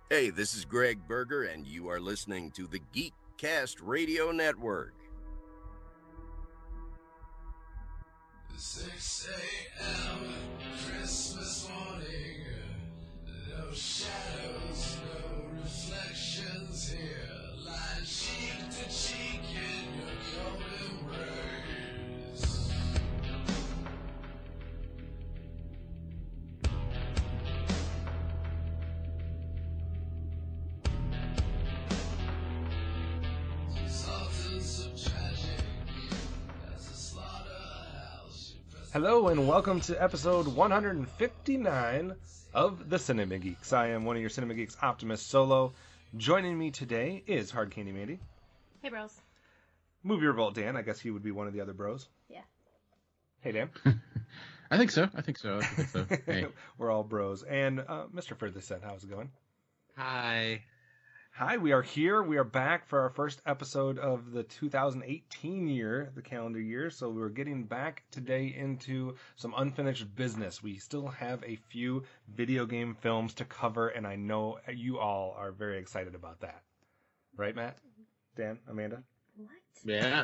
Hey, this is Greg Berger, and you are listening to the Geekcast Radio Network. 6 a.m. Christmas morning. No shadows, no reflections here. Lying cheek to cheek in your cold embrace. Sultans of tragic as a slaughterhouse. Hello and welcome to episode 159 of the Cinema Geeks. I am one of your Cinema Geeks, Optimus Solo. Joining me today is Hard Candy Mandy. Hey, bros. Movie Revolt Dan. I guess he would be one of the other bros. Yeah. Hey, Dan. I think so. Hey. We're all bros. And Mr. Furtherset, how's it going? Hi. Hi, we are here. We are back for our first episode of the 2018 year, the calendar year. So we're getting back today into some unfinished business. We still have a few video game films to cover, and I know you all are very excited about that. Right, Matt? Dan? Amanda? What? Yeah.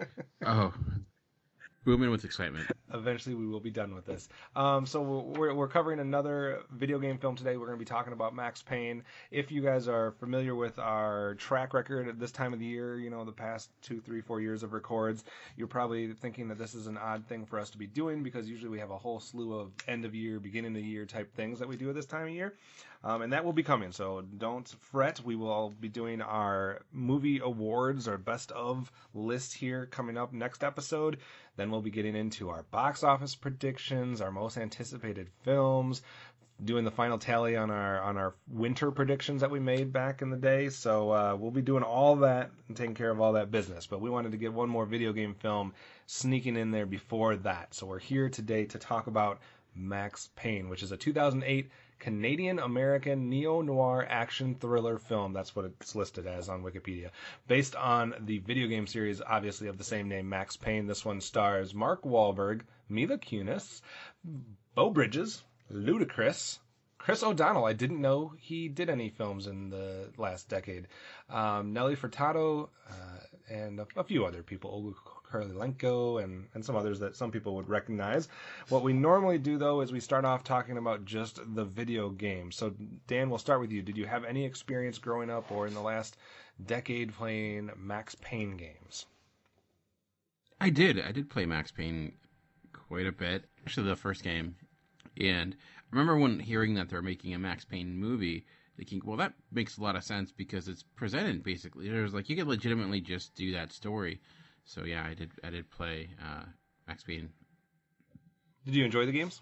Oh, booming with excitement. Eventually we will be done with this. So we're covering another video game film today. We're going to be talking about Max Payne. If you guys are familiar with our track record at this time of the year, you know, the past 2, 3, 4 years of records, you're probably thinking that this is an odd thing for us to be doing because usually we have a whole slew of end of year, beginning of the year type things that we do at this time of year. And that will be coming, so don't fret. We will all be doing our movie awards, our best of list here coming up next episode. Then we'll be getting into our box office predictions, our most anticipated films, doing the final tally on our winter predictions that we made back in the day. So we'll be doing all that and taking care of all that business. But we wanted to get one more video game film sneaking in there before that. So we're here today to talk about Max Payne, which is a 2008 Canadian-American neo-noir action thriller film. That's what it's listed as on Wikipedia. Based on the video game series, obviously, of the same name, Max Payne. This one stars Mark Wahlberg, Mila Kunis, Beau Bridges, Ludacris, Chris O'Donnell. I didn't know he did any films in the last decade. Nelly Furtado, and a few other people. Olga Kurylenko and some others that some people would recognize. What we normally do, though, is we start off talking about just the video game. So, Dan, we'll start with you. Did you have any experience growing up or in the last decade playing Max Payne games? I did play Max Payne quite a bit. Actually, the first game. And I remember when hearing that they're making a Max Payne movie, thinking, well, that makes a lot of sense because it's presented, basically. There's like, you could legitimately just do that story. So yeah, I did play Max Payne. Did you enjoy the games?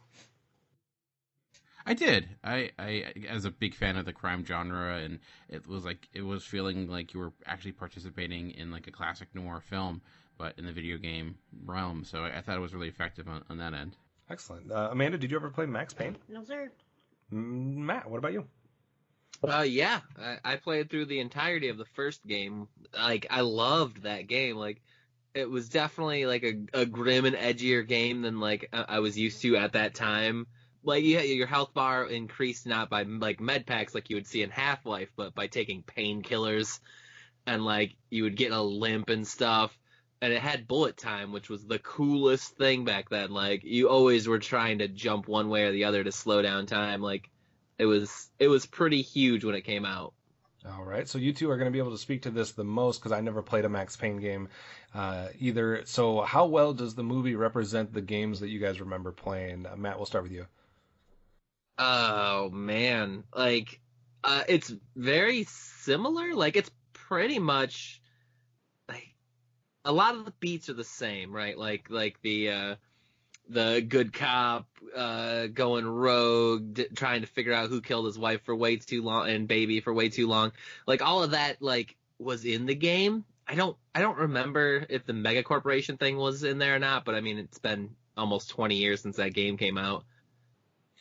I did. I as a big fan of the crime genre, and it was feeling like you were actually participating in like a classic noir film, but in the video game realm. So I thought it was really effective on that end. Excellent. Amanda, did you ever play Max Payne? No, sir. Matt, what about you? Yeah. I played through the entirety of the first game. Like, I loved that game. Like, it was definitely like a grim and edgier game than like I was used to at that time. Like, your health bar increased not by like med packs like you would see in Half-Life, but by taking painkillers, and like you would get a limp and stuff. And it had bullet time, which was the coolest thing back then. Like, you always were trying to jump one way or the other to slow down time. Like, it was pretty huge when it came out. All right, so you two are going to be able to speak to this the most because I never played a Max Payne game either. So how well does the movie represent the games that you guys remember playing? Matt, we'll start with you. Oh, man. Like, it's very similar. Like, it's pretty much, like, a lot of the beats are the same, right? Like the good cop going rogue, trying to figure out who killed his wife for way too long and baby for way too long. Like, all of that like was in the game. I don't remember if the Mega Corporation thing was in there or not, but I mean, it's been almost 20 years since that game came out.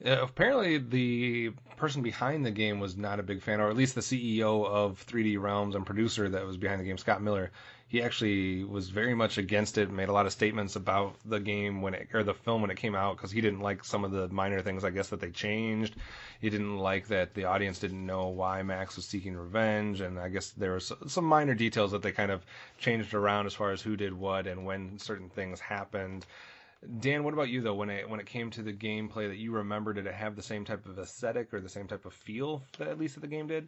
Apparently, the person behind the game was not a big fan, or at least the CEO of 3D Realms and producer that was behind the game, Scott Miller. He actually was very much against it, made a lot of statements about the game or the film when it came out, because he didn't like some of the minor things, I guess, that they changed. He didn't like that the audience didn't know why Max was seeking revenge, and I guess there was some minor details that they kind of changed around as far as who did what and when certain things happened. Dan, what about you though? When it came to the gameplay that you remember, did it have the same type of aesthetic or the same type of feel that at least that the game did?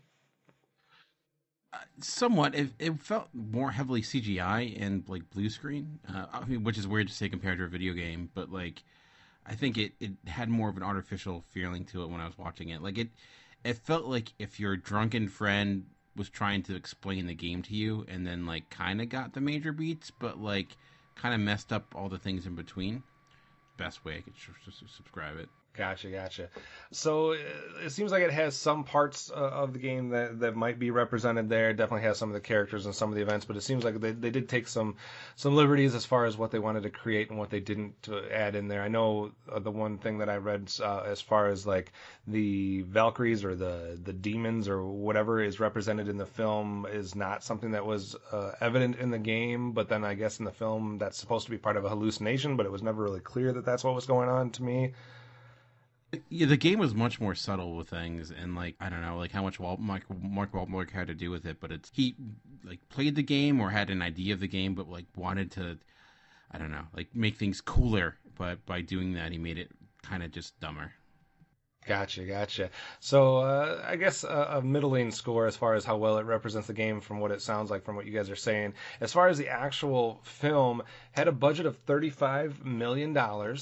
Somewhat. It felt more heavily CGI and like blue screen. I mean, which is weird to say compared to a video game, but like I think it had more of an artificial feeling to it when I was watching it. Like it felt like if your drunken friend was trying to explain the game to you and then like kind of got the major beats, but like kind of messed up all the things in between. Best way I could subscribe it. Gotcha. So it seems like it has some parts of the game that might be represented there. It definitely has some of the characters and some of the events, but it seems like they did take some liberties as far as what they wanted to create and what they didn't add in there. I know the one thing that I read as far as like the Valkyries or the demons or whatever is represented in the film is not something that was evident in the game, but then I guess in the film that's supposed to be part of a hallucination, but it was never really clear that that's what was going on to me. Yeah, the game was much more subtle with things, and like I don't know, like how much Mark Wahlberg had to do with it, but he like played the game or had an idea of the game, but like wanted to, I don't know, like make things cooler. But by doing that, he made it kind of just dumber. Gotcha. So I guess a middling score as far as how well it represents the game from what it sounds like from what you guys are saying. As far as the actual film, had a budget of $35 million.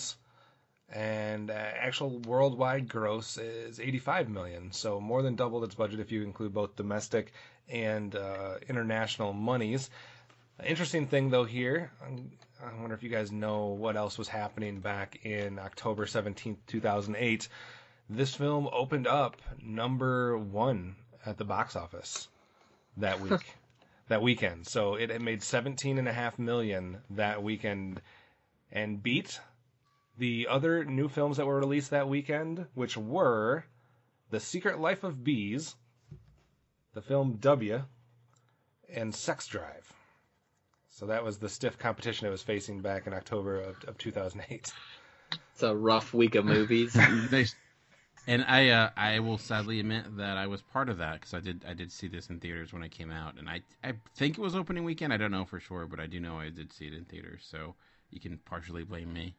And actual worldwide gross is $85 million, so more than doubled its budget if you include both domestic and international monies. Interesting thing though here, I wonder if you guys know what else was happening back in October 17th, 2008. This film opened up number 1 at the box office that week, that weekend. So it made $17.5 million that weekend and beat the other new films that were released that weekend, which were The Secret Life of Bees, the film W, and Sex Drive. So that was the stiff competition it was facing back in October of 2008. It's a rough week of movies. And I will sadly admit that I was part of that because I did see this in theaters when it came out, and I think it was opening weekend. I don't know for sure, but I do know I did see it in theaters, so you can partially blame me.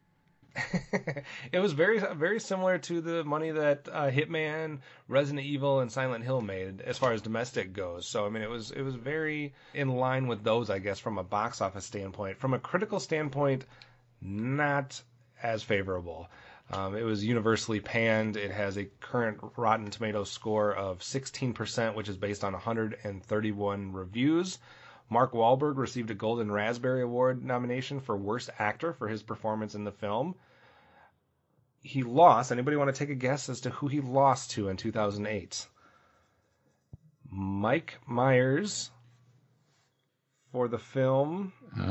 It was very, very similar to the money that Hitman, Resident Evil, and Silent Hill made as far as domestic goes. So I mean, it was very in line with those, I guess, from a box office standpoint. From a critical standpoint, not as favorable. It was universally panned. It has a current Rotten Tomatoes score of 16%, which is based on 131 reviews. Mark Wahlberg received a Golden Raspberry Award nomination for Worst Actor for his performance in the film. He lost. Anybody want to take a guess as to who he lost to in 2008? Mike Myers for the film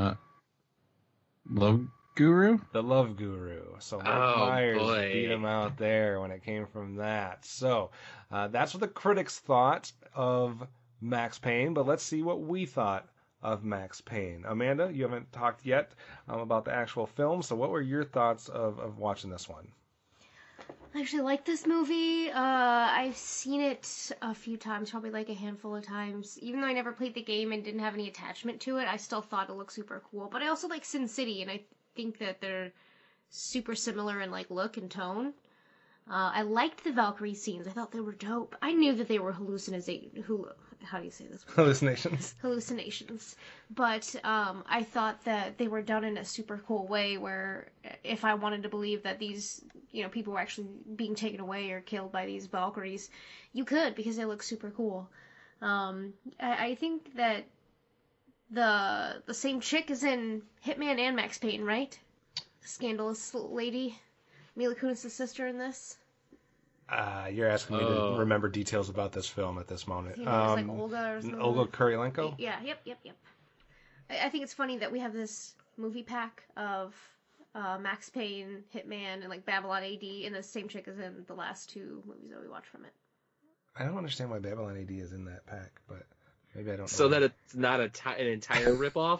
Love Guru? The Love Guru. So Mike Myers beat him out there when it came from that. So that's what the critics thought of Max Payne, but let's see what we thought of Max Payne. Amanda, you haven't talked yet about the actual film, so what were your thoughts of watching this one? I actually like this movie. I've seen it a few times, probably like a handful of times. Even though I never played the game and didn't have any attachment to it, I still thought it looked super cool. But I also like Sin City, and I think that they're super similar in like look and tone. I liked the Valkyrie scenes. I thought they were dope. I knew that they were how do you say this? Hallucinations. But I thought that they were done in a super cool way where if I wanted to believe that these, people were actually being taken away or killed by these Valkyries, you could because they look super cool. I think that the same chick is in Hitman and Max Payne, right? Scandalous lady. Mila Kunis' sister in this. You're asking me to remember details about this film at this moment. It's like Olga or something. Olga Kurylenko? Yeah, yep. I think it's funny that we have this movie pack of Max Payne, Hitman, and like Babylon AD, and the same chick is in the last 2 movies that we watched from it. I don't understand why Babylon AD is in that pack, but maybe I don't know. So that it's not an entire ripoff?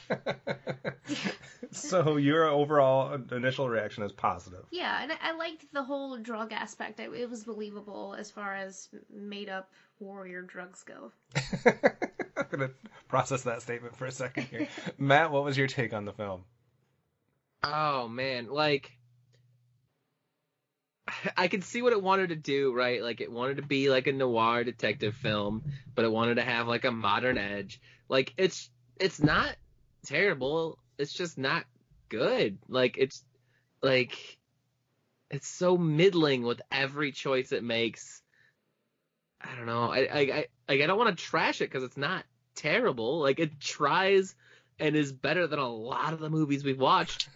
So your overall initial reaction is positive. Yeah, and I liked the whole drug aspect. It was believable as far as made-up warrior drugs go. I'm going to process that statement for a second here. Matt, what was your take on the film? Oh, man. Like, I could see what it wanted to do, right? Like, it wanted to be like a noir detective film, but it wanted to have like a modern edge. Like, it's not terrible. It's just not good. Like, it's so middling with every choice it makes. I don't know. I don't want to trash it because it's not terrible. Like, it tries and is better than a lot of the movies we've watched.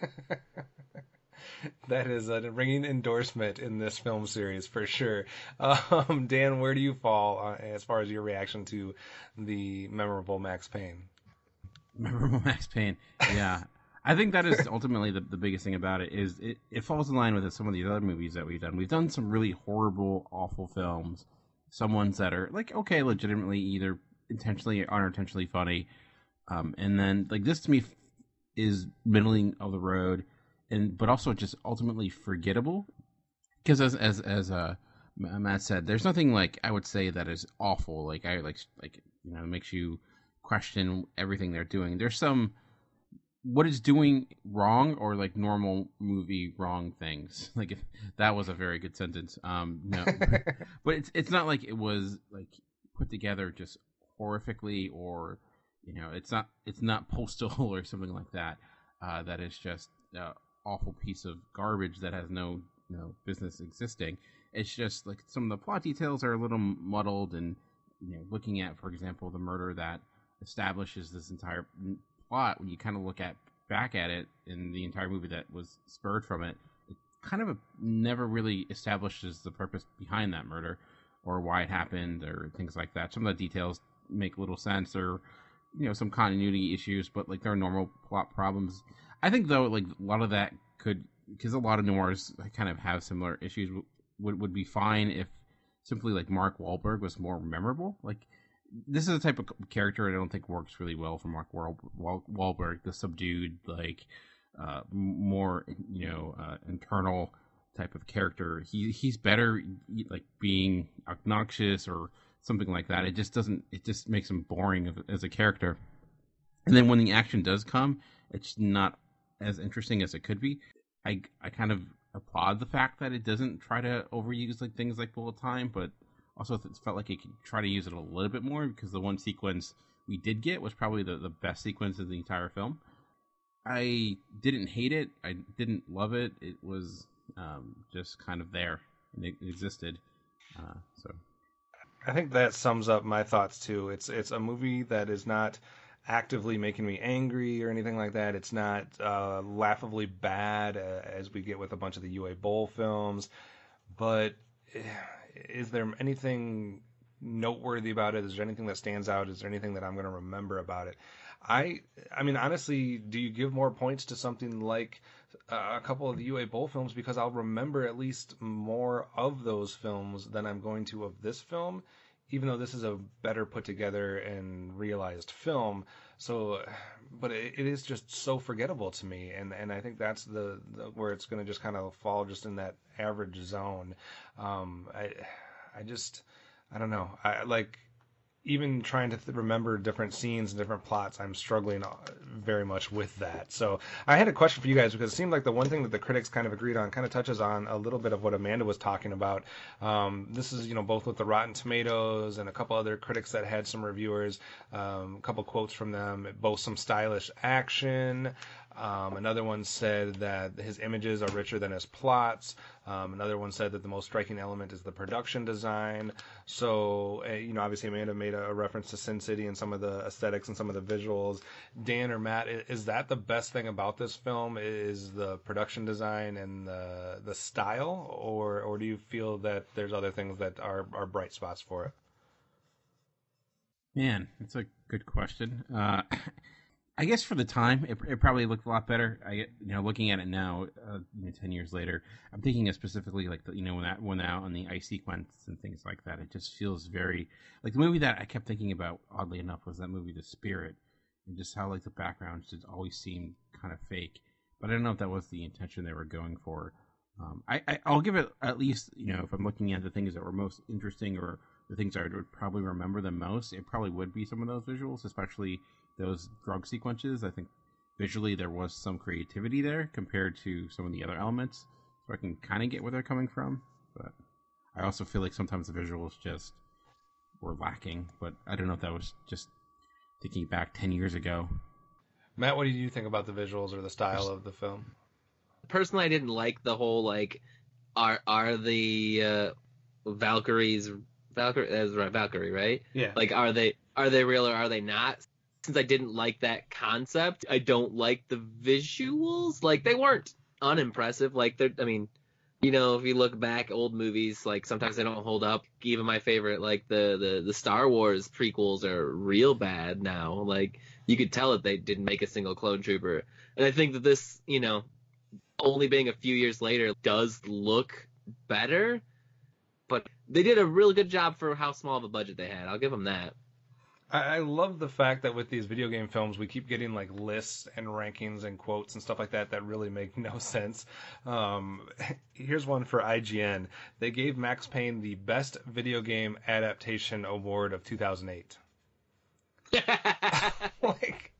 That is a ringing endorsement in this film series for sure. Dan, where do you fall as far as your reaction to the memorable Max Payne? Memorable Max Payne, yeah. I think that is ultimately the biggest thing about it is it falls in line with some of these other movies that we've done. We've done some really horrible, awful films. Some ones that are like, okay, legitimately either intentionally or unintentionally funny. And then like this to me is middling of the road. But also just ultimately forgettable, because as Matt said, there's nothing like I would say that is awful. Like makes you question everything they're doing. There's some what it's doing wrong or like normal movie wrong things. Like if that was a very good sentence. No, but it's not like it was like put together just horrifically or it's not Postal or something like that. That is just. Awful piece of garbage that has no business existing. It's just like some of the plot details are a little muddled, and looking at, for example, the murder that establishes this entire plot. When you kind of look back at it in the entire movie that was spurred from it, it kind of never really establishes the purpose behind that murder or why it happened or things like that. Some of the details make little sense, or some continuity issues, but like there are normal plot problems. I think though, like a lot of that because a lot of noirs kind of have similar issues, would be fine if simply like Mark Wahlberg was more memorable. Like this is a type of character I don't think works really well for Mark Wahlberg, the subdued, like more internal type of character. He's better like being obnoxious or something like that. It just makes him boring as a character. And then when the action does come, it's not as interesting as it could be. I kind of applaud the fact that it doesn't try to overuse like things like bullet time, but also it felt like it could try to use it a little bit more, because the one sequence we did get was probably the best sequence of the entire film. I didn't hate it. I didn't love it. It was just kind of there, and it existed. So I think that sums up my thoughts too. It's a movie that is not actively making me angry or anything like that. It's not laughably bad as we get with a bunch of the UA Bowl films. But is there anything noteworthy about it? Is there anything that stands out? Is there anything that I'm going to remember about it? I mean, honestly, do you give more points to something like a couple of the UA Bowl films? Because I'll remember at least more of those films than I'm going to of this film, even though this is a better put together and realized film. So, but it is just so forgettable to me. And I think that's the where it's going to just kind of fall just in that average zone. I don't know. I like, even trying to remember different scenes and different plots, I'm struggling very much with that. So I had a question for you guys, because it seemed like the one thing that the critics kind of agreed on kind of touches on a little bit of what Amanda was talking about. This is, both with the Rotten Tomatoes and a couple other critics that had some reviewers, a couple quotes from them, both some stylish action. Another one said that his images are richer than his plots. Another one said that the most striking element is the production design. So, obviously Amanda made a reference to Sin City and some of the aesthetics and some of the visuals. Dan or Matt, is that the best thing about this film, is the production design and the style? Or do you feel that there's other things that are bright spots for it? Man, that's a good question. I guess for the time, it probably looked a lot better. Looking at it now, 10 years later, I'm thinking of specifically like when that went out and the ice sequence and things like that. It just feels very like the movie that I kept thinking about. Oddly enough, was that movie The Spirit, and just how like the background just always seemed kind of fake. But I don't know if that was the intention they were going for. I'll give it at least if I'm looking at the things that were most interesting or the things I would probably remember the most, it probably would be some of those visuals, especially those drug sequences. I think visually there was some creativity there compared to some of the other elements, so I can kind of get where they're coming from. But I also feel like sometimes the visuals just were lacking. But I don't know if that was just thinking back 10 years ago. Matt, what do you think about the visuals or the style of the film? Personally, I didn't like the whole like, are the Valkyries Valkyrie? That's right, Valkyrie, right? Yeah. Like, are they real or are they not? Since I didn't like that concept, I don't like the visuals. Like, they weren't unimpressive. Like, I mean, if you look back, old movies, like, sometimes they don't hold up. Even my favorite, like, the Star Wars prequels are real bad now. Like, you could tell that they didn't make a single clone trooper. And I think that this, only being a few years later, does look better. But they did a really good job for how small of a budget they had. I'll give them that. I love the fact that with these video game films, we keep getting like lists and rankings and quotes and stuff like that really make no sense. Here's one for IGN. They gave Max Payne the Best Video Game Adaptation Award of 2008. Like,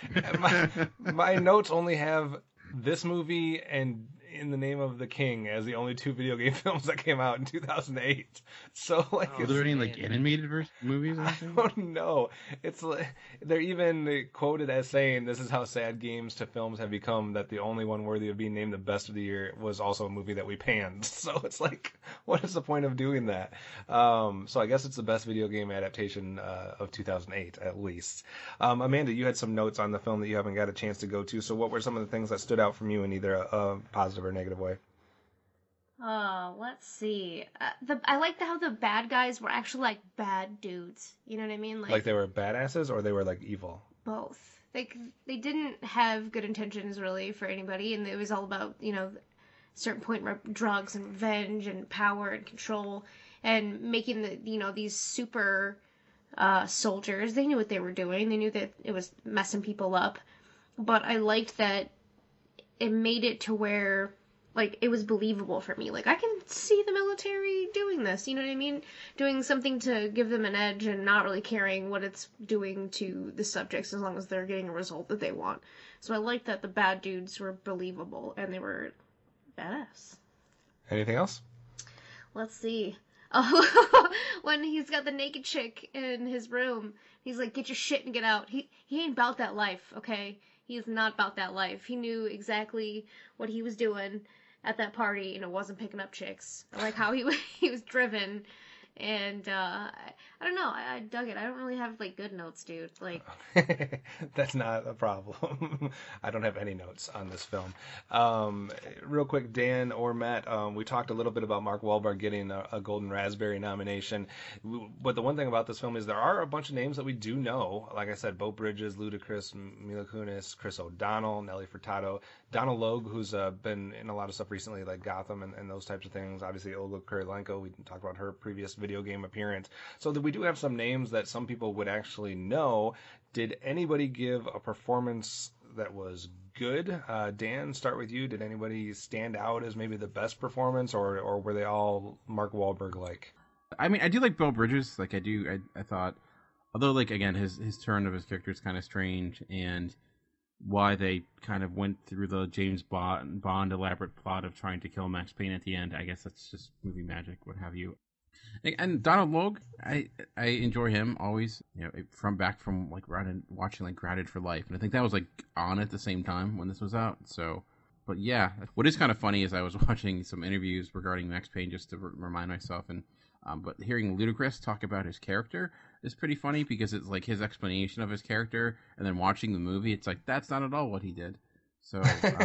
my notes only have this movie and In the Name of the King as the only two video game films that came out in 2008. So like, are there any like animated movies? Or anything? I don't know. It's like, they're even quoted as saying, "This is how sad games to films have become. That the only one worthy of being named the best of the year was also a movie that we panned." So it's like, what is the point of doing that? So I guess it's the best video game adaptation of 2008 at least. Amanda, you had some notes on the film that you haven't got a chance to go to. So what were some of the things that stood out from you in either a positive or negative way? Let's see. I liked how the bad guys were actually like bad dudes. You know what I mean? Like they were badasses or they were like evil? Both. Like they didn't have good intentions really for anybody, and it was all about certain point drugs and revenge and power and control and making these super soldiers. They knew what they were doing. They knew that it was messing people up. But I liked that it made it to where, like, it was believable for me. Like, I can see the military doing this, you know what I mean? Doing something to give them an edge and not really caring what it's doing to the subjects as long as they're getting a result that they want. So I liked that the bad dudes were believable and they were badass. Anything else? Let's see. Oh, when he's got the naked chick in his room, he's like, "Get your shit and get out." He ain't about that life, okay? He is not about that life. He knew exactly what he was doing at that party, and it wasn't picking up chicks. I like how he was driven, and I don't know. I dug it. I don't really have like good notes, dude. Like that's not a problem. I don't have any notes on this film. Real quick, Dan or Matt, we talked a little bit about Mark Wahlberg getting a Golden Raspberry nomination. But the one thing about this film is there are a bunch of names that we do know. Like I said, Beau Bridges, Ludacris, Mila Kunis, Chris O'Donnell, Nelly Furtado, Donald Logue, who's been in a lot of stuff recently, like Gotham and those types of things. Obviously, Olga Kurylenko, we talked about her previous video game appearance. So we do have some names that some people would actually know. Did anybody give a performance that was good? Dan, start with you. Did anybody stand out as maybe the best performance, or were they all Mark Wahlberg-like? I mean, I do like Beau Bridges. Like, I thought, although, like, again, his turn of his character is kind of strange, and why they kind of went through the James Bond elaborate plot of trying to kill Max Payne at the end. I guess that's just movie magic, what have you. And Donald Logue, I enjoy him always. From like watching like Grounded for Life, and I think that was like on at the same time when this was out. So, but yeah, what is kind of funny is I was watching some interviews regarding Max Payne just to remind myself, and but hearing Ludacris talk about his character is pretty funny because it's like his explanation of his character, and then watching the movie, it's like that's not at all what he did. So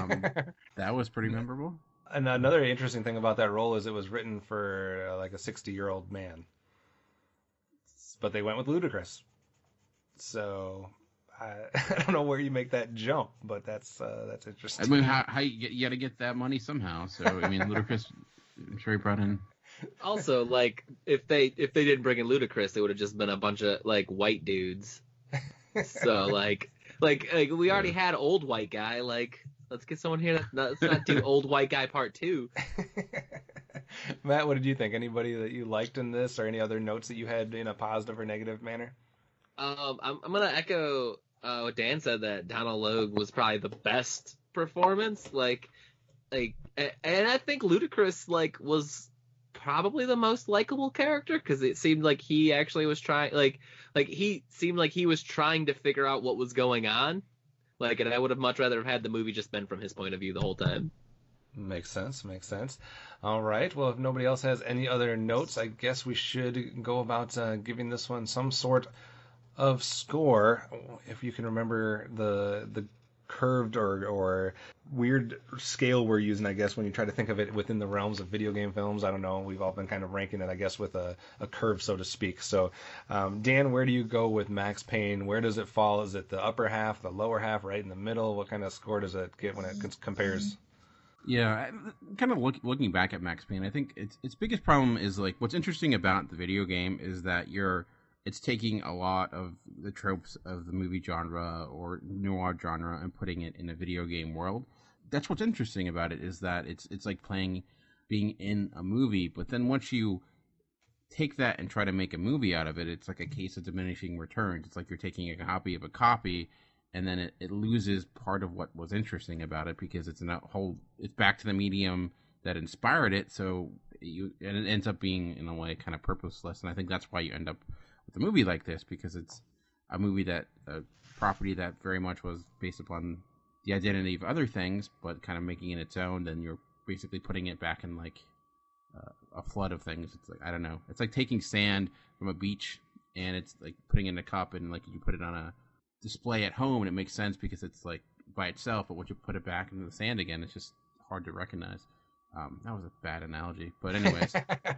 that was pretty memorable. And another interesting thing about that role is it was written for like a 60-year-old man, but they went with Ludacris. So I don't know where you make that jump, but that's interesting. I mean, how you got to get that money somehow. So I mean, Ludacris, I'm sure he brought in. Also, like if they didn't bring in Ludacris, it would have just been a bunch of like white dudes. So like we already had old white guy. Like let's get someone here. Let's not do old white guy part 2. Matt, what did you think? Anybody that you liked in this, or any other notes that you had in a positive or negative manner? I'm gonna echo what Dan said, that Donald Logue was probably the best performance. And I think Ludacris was probably the most likable character, because it seemed like he actually was trying, he seemed like he was trying to figure out what was going on. And I would have much rather have had the movie just been from his point of view the whole time. Makes sense. All right. Well, if nobody else has any other notes, I guess we should go about giving this one some sort of score. If you can remember the curved or weird scale we're using, I guess, when you try to think of it within the realms of video game films. I don't know. We've all been kind of ranking it, I guess, with a curve, so to speak. So, Dan, where do you go with Max Payne? Where does it fall? Is it the upper half, the lower half, right in the middle? What kind of score does it get when it compares? Yeah, kind of looking back at Max Payne, I think its biggest problem is what's interesting about the video game is that it's taking a lot of the tropes of the movie genre or noir genre and putting it in a video game world. That's what's interesting about it, is that it's like being in a movie, but then once you take that and try to make a movie out of it, it's like a case of diminishing returns. It's like you're taking a copy of a copy, and then it loses part of what was interesting about it, because it's back to the medium that inspired it. So and it ends up being, in a way, kind of purposeless. And I think that's why you end up with a movie like this, because it's a property that very much was based upon the identity of other things, but kind of making it its own. Then you're basically putting it back in a flood of things. It's I don't know. It's like taking sand from a beach and it's putting it in a cup, and you put it on a display at home, and it makes sense because it's by itself. But once you put it back into the sand again, it's just hard to recognize. That was a bad analogy, but anyways.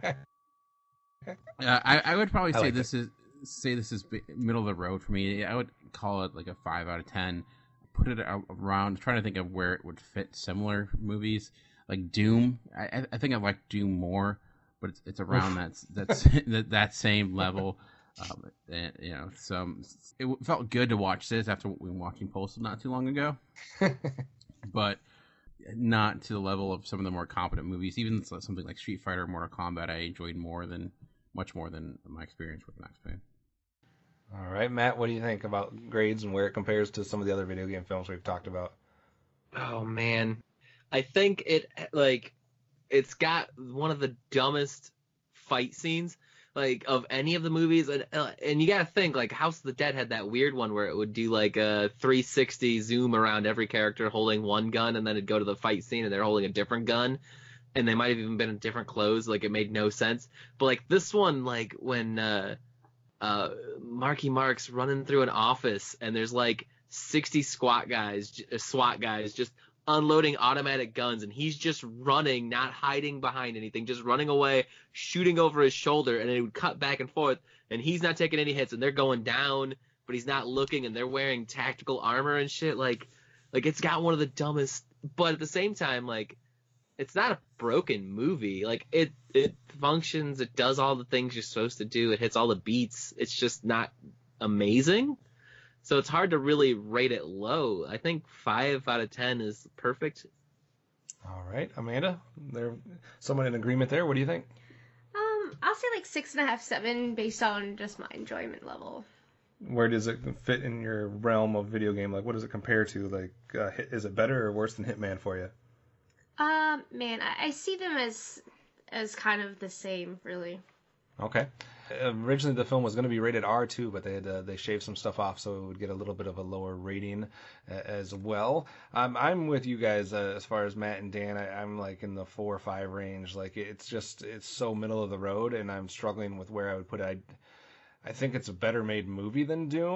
I would probably say this is middle of the road for me. I would call it a 5 out of 10. Put it around, trying to think of where it would fit similar movies like Doom. I think I like Doom more, but it's around that same level. It felt good to watch this after watching Postal not too long ago, but not to the level of some of the more competent movies. Even something like Street Fighter or Mortal Kombat, I enjoyed much more than my experience with Max Payne. All right, Matt, what do you think about grades and where it compares to some of the other video game films we've talked about? Oh man, I think it's got one of the dumbest fight scenes of any of the movies, and you gotta think House of the Dead had that weird one where it would do a 360 zoom around every character holding one gun, and then it'd go to the fight scene and they're holding a different gun, and they might have even been in different clothes. It made no sense. But this one, when Marky Mark's running through an office and there's 60 SWAT guys just unloading automatic guns, and he's just running, not hiding behind anything, just running away, shooting over his shoulder, and it would cut back and forth, and he's not taking any hits, and they're going down, but he's not looking, and they're wearing tactical armor and shit. It's got one of the dumbest, but at the same time, it's not a broken movie. It functions, it does all the things you're supposed to do, it hits all the beats, it's just not amazing. So it's hard to really rate it low. I think 5 out of 10 is perfect. All right, Amanda, there's someone in agreement there. What do you think? I'll say 6.5, 7, based on just my enjoyment level. Where does it fit in your realm of video game? What does it compare to? Is it better or worse than Hitman for you? Man, I see them as kind of the same, really. Okay. Originally, the film was going to be rated R too, but they shaved some stuff off so it would get a little bit of a lower rating as well. I'm with you guys as far as Matt and Dan. I'm in the 4 or 5 range. It's so middle of the road, and I'm struggling with where I would put it. I think it's a better made movie than Doom,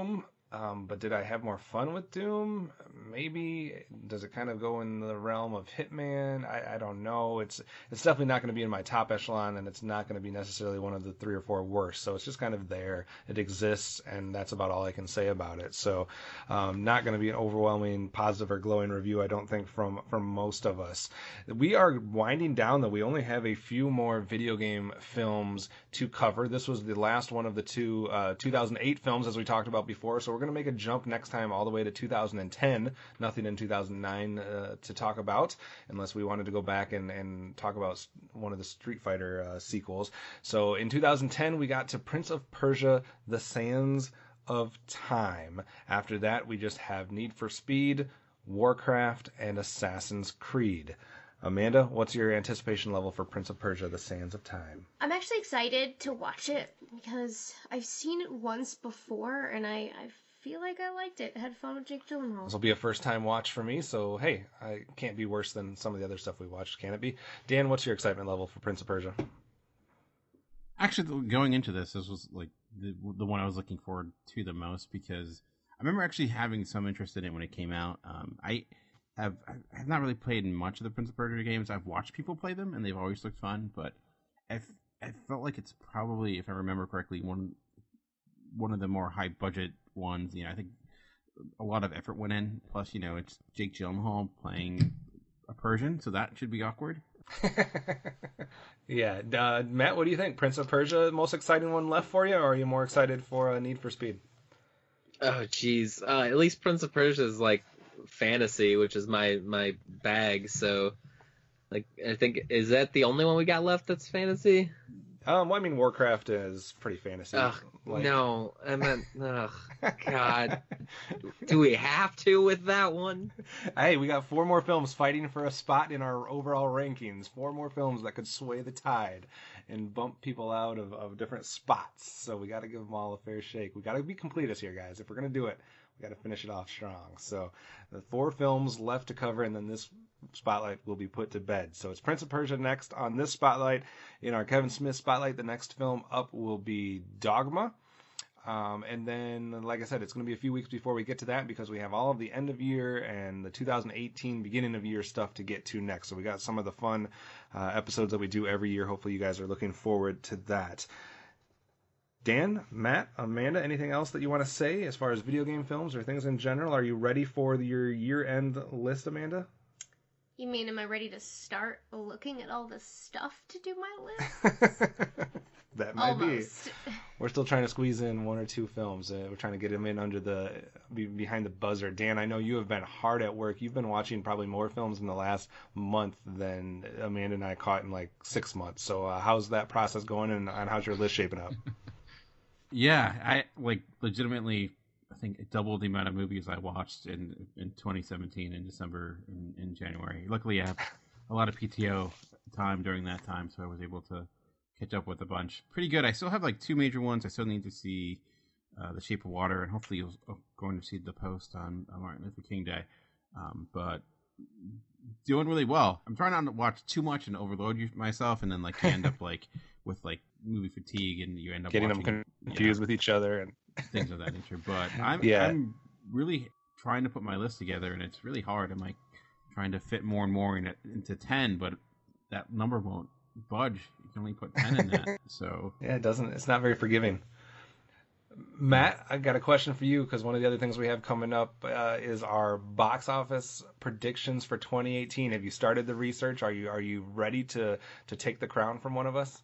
But did I have more fun with Doom? Maybe. Does it kind of go in the realm of Hitman? I don't know. It's definitely not going to be in my top echelon, and it's not going to be necessarily one of the 3 or 4 worst. So it's just kind of there. It exists, and that's about all I can say about it. So not going to be an overwhelming positive or glowing review, I don't think, from most of us. We are winding down, though. We only have a few more video game films to cover. This was the last one of the 2 2008 films, as we talked about before. So we're going to make a jump next time all the way to 2010. Nothing in 2009 to talk about, unless we wanted to go back and talk about one of the Street Fighter sequels. So in 2010, we got to Prince of Persia: The Sands of Time. After that, we just have Need for Speed, Warcraft, and Assassin's Creed. Amanda, what's your anticipation level for Prince of Persia: The Sands of Time? I'm actually excited to watch it because I've seen it once before, and I feel like I liked it. I had fun with Jake Gyllenhaal. This will be a first-time watch for me, so hey, I can't be worse than some of the other stuff we watched, can it be? Dan, what's your excitement level for Prince of Persia? Actually, going into this was like the one I was looking forward to the most, because I remember actually having some interest in it when it came out. I have not really played much of the Prince of Persia games. I've watched people play them, and they've always looked fun, but I felt like it's probably, if I remember correctly, one of the more high budget ones. I think a lot of effort went in. Plus, it's Jake Gyllenhaal playing a Persian, so that should be awkward. Yeah, Matt, what do you think? Prince of Persia, most exciting one left for you, or are you more excited for Need for Speed? Oh, jeez. At least Prince of Persia is like fantasy, which is my bag. So, like, I think, is that the only one we got left that's fantasy? Well, I mean, Warcraft is pretty fantasy. Ugh, no, I meant, God. Do we have to with that one? Hey, we got 4 more films fighting for a spot in our overall rankings. 4 more films that could sway the tide and bump people out of different spots. So we got to give them all a fair shake. We got to be completists here, guys. If we're going to do it, we got to finish it off strong. So the 4 films left to cover, and then this spotlight will be put to bed. So it's Prince of Persia next on this spotlight. In our Kevin Smith spotlight, the next film up will be Dogma. And then, like I said, it's going to be a few weeks before we get to that, because we have all of the end of year and the 2018 beginning of year stuff to get to next. So we got some of the fun episodes that we do every year. Hopefully you guys are looking forward to that. Dan, Matt, Amanda, anything else that you want to say as far as video game films or things in general? Are you ready for your year-end list, Amanda? You mean, am I ready to start looking at all this stuff to do my list? That might Almost. be. We're still trying to squeeze in 1 or 2 films. We're trying to get them in behind the buzzer. Dan, I know you have been hard at work. You've been watching probably more films in the last month than Amanda and I caught in like 6 months. So how's that process going, and how's your list shaping up? Yeah, I legitimately, I think it doubled the amount of movies I watched in 2017 in December and in January. Luckily, I have a lot of PTO time during that time, so I was able to catch up with a bunch. Pretty good. I still have like 2 major ones. I still need to see The Shape of Water, and hopefully you're going to see The Post on Martin Luther King Day. But doing really well. I'm trying not to watch too much and overload myself, and then like you end up like with like movie fatigue, and you end up getting watching, them confused with each other and things of that nature. But I'm really trying to put my list together, and it's really hard. I'm like trying to fit more and more into 10, but that number won't budge. You can only put 10 in that. So yeah, it's not very forgiving. Matt, I got a question for you, because one of the other things we have coming up is our box office predictions for 2018. Have you started the research? Are you ready to take the crown from one of us?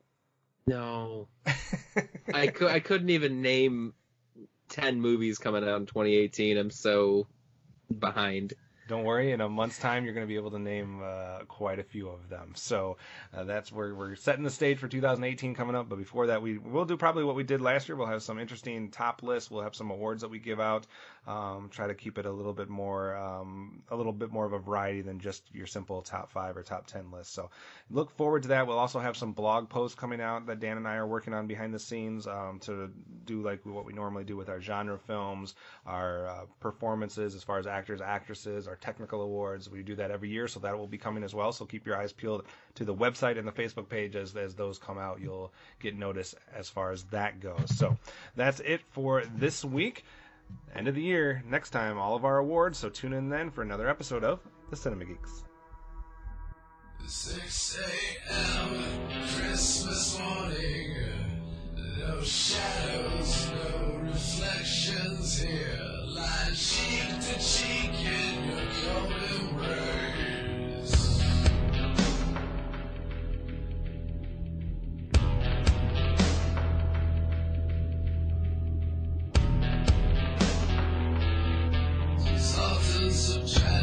No. I couldn't even name 10 movies coming out in 2018. I'm so behind. Don't worry, in a month's time, you're going to be able to name quite a few of them. So that's where we're setting the stage for 2018 coming up. But before that, we'll do probably what we did last year. We'll have some interesting top lists. We'll have some awards that we give out. Try to keep it a little bit more of a variety than just your simple top 5 or top 10 list. So look forward to that. We'll also have some blog posts coming out that Dan and I are working on behind the scenes to do like what we normally do with our genre films, our performances as far as actors, actresses, our technical awards. We do that every year, so that will be coming as well. So keep your eyes peeled to the website and the Facebook page as those come out. You'll get notice as far as that goes. So that's it for this week. End of the year, next time, all of our awards, so tune in then for another episode of The Cinema Geeks. 6 a.m. Christmas morning. No shadows, no reflections here. Lying cheek to cheek in your cold embrace. Sultans of